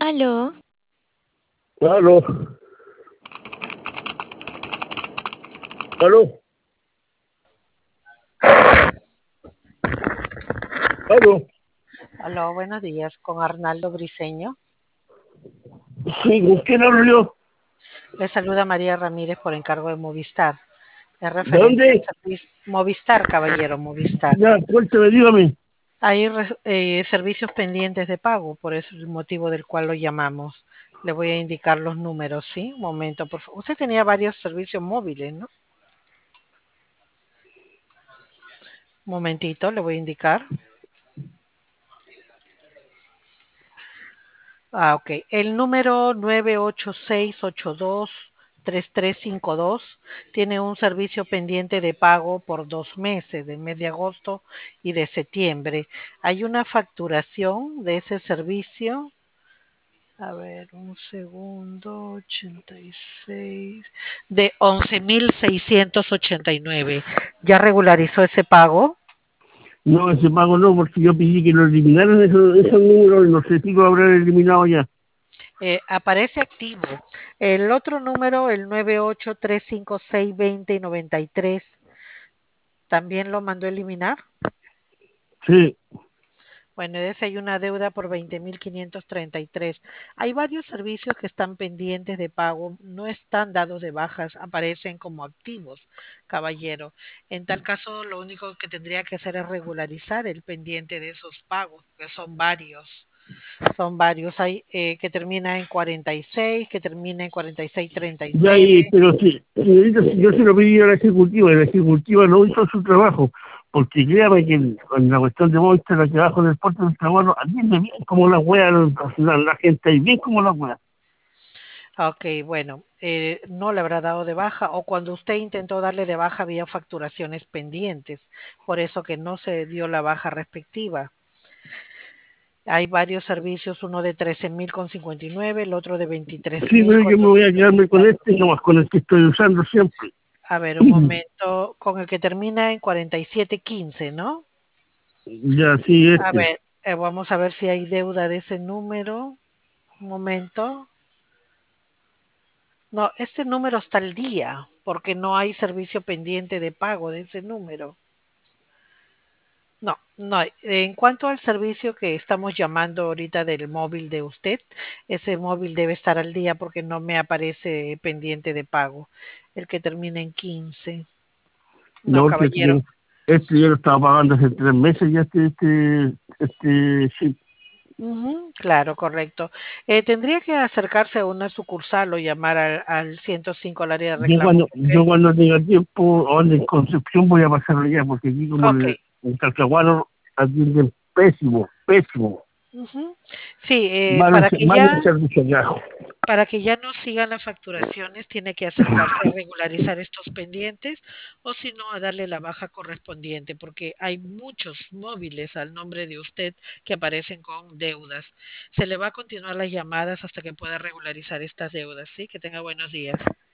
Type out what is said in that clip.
Aló, Aló, aló, aló. Aló, buenos días, con Arnaldo Briceño. Sí, ¿con quién hablo yo? Le saluda María Ramírez por encargo de Movistar. Es ¿De referente al dónde? servicio Movistar, caballero, Movistar. Ya, cuéntame, dígame. Hay servicios pendientes de pago, por eso es el motivo del cual lo llamamos. Le voy a indicar los números, ¿sí? Un momento, por favor. Usted tenía varios servicios móviles, ¿no? Un momentito, le voy a indicar. Ok. El número 986823352 tiene un servicio pendiente de pago por 2 meses, del mes de agosto y de septiembre. Hay una facturación de ese servicio. A ver, un segundo, 86, de 11.689. ¿Ya regularizó ese pago? No, ese pago no, porque yo pedí que lo eliminaran esos números y no sé si lo habrán eliminado ya. Aparece activo. El otro número, el 983562093, también lo mandó eliminar. Sí, Bueno, de ese hay una deuda por 20.533. Hay varios servicios que están pendientes de pago, no están dados de bajas, aparecen como activos, caballero. En tal caso, lo único que tendría que hacer es regularizar el pendiente de esos pagos, que son varios. Son varios. Hay que termina en 46, que termina en 46.37. ya, pero sí, señorita, si yo se lo pedí a la ejecutiva no hizo su trabajo, porque créame que en la cuestión de Movistar, aquí abajo del puerto del trabajo, atiende bien como la wea, la gente ahí, bien como la wea. Ok, bueno, no le habrá dado de baja o cuando usted intentó darle de baja había facturaciones pendientes, por eso que no se dio la baja respectiva. Hay varios servicios, uno de 13.059, el otro de Sí, 23.000 pero con yo me voy a quedarme con este, nomás con el que estoy usando siempre. A ver, un momento, con el que termina en 47.15, ¿no? Ya, sí, A este. ver, vamos a ver si hay deuda de ese número. Un momento. No, este número está al día, porque no hay servicio pendiente de pago de ese número. No, no hay. En cuanto al servicio que estamos llamando ahorita del móvil de usted, ese móvil debe estar al día porque no me aparece pendiente de pago. El que termina en 15. No, No, que caballero. yo lo estaba pagando hace 3 meses ya sí. Ujú, claro, correcto. Tendría que acercarse a una sucursal o llamar al 105 al área de reclamos. Yo cuando tenga tiempo, ahora en Concepción voy a pasarlo ya, porque aquí como Ok. el Talcahuano atienden pésimo, pésimo. Ujú. Sí, Malo, malo el servicio acá. para que ya no sigan las facturaciones, tiene que acercarse a regularizar estos pendientes o si no, a darle la baja correspondiente, porque hay muchos móviles al nombre de usted que aparecen con deudas. Se le va a continuar las llamadas hasta que pueda regularizar estas deudas, ¿sí? Que tenga buenos días.